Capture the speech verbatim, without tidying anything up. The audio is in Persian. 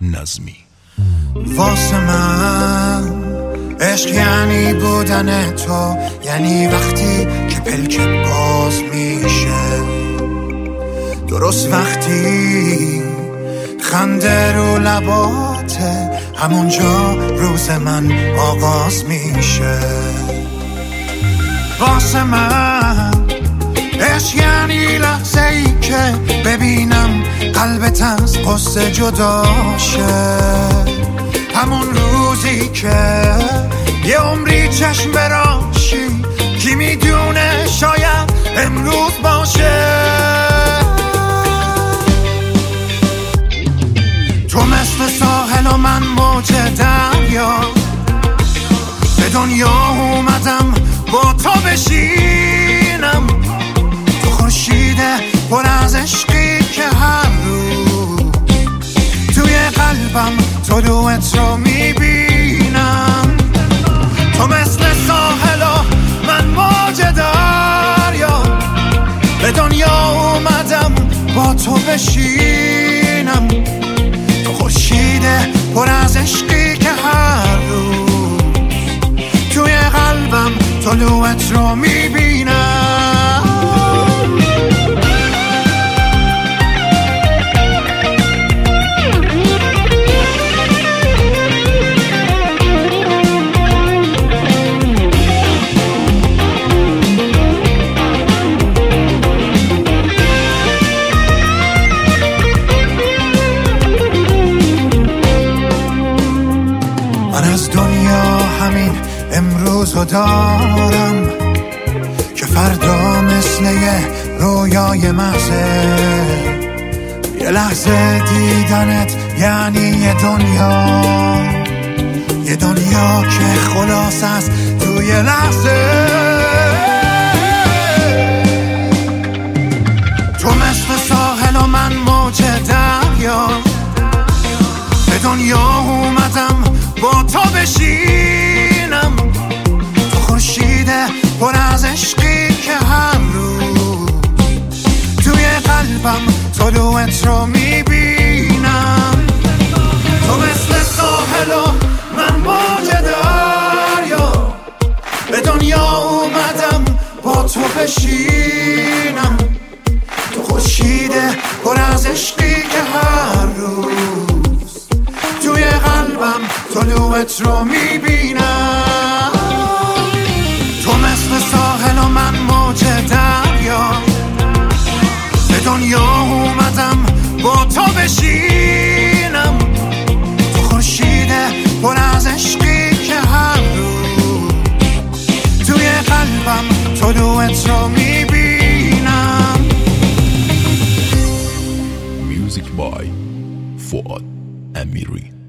نظمی. واسه من عشق یعنی بودن تو، یعنی وقتی که پلکت باز میشه، درست وقتی خنده رو لباته، همونجا روز من آغاز میشه. واسه من عشق یعنی لحظه ای که ببینم قلبت از قصه جدا شه، همون روزی که یه عمری چشم براشی، کی میدونه شاید امروز باشه. تو مثل ساحل و من موج دریا، به دنیا اومدم با تو بشینم، تو خورشیده پر از عشقی که هر روز توی قلبم طلوعت رو میبینم. تو مثل ساحل و من موج دریا، به دنیا اومدم با تو بشینم، تو خورشیده پر از عشقی که هر روز توی قلبم طلوعت رو میبینم. من از دنیا همین امروزو دارم که فردا مثل یه رویای محضه، یه لحظه دیدنت یعنی یه دنیا، یه دنیا که خلاص است توی لحظه. تو مثل ساحل و من موج دریا، به دنیا اومدم با تو بشینم، تو خورشیده پر از عشقی که هر روز توی قلبم طلوعت رو میبینم. تو مثل ساحل و من موج دریا، به دنیا اومدم با تو بشینم، تو خورشیده پر از عشقی که هر روز توی قلبم طلوعت رو میبینم. تو مثل ساحل و من موج دریا، به دنیا اومدم با تو بشینم، تو خورشیده پر از عشقی که هر روز توی قلبم طلوعت رو میبینم. میوزیک بای فؤاد امیری.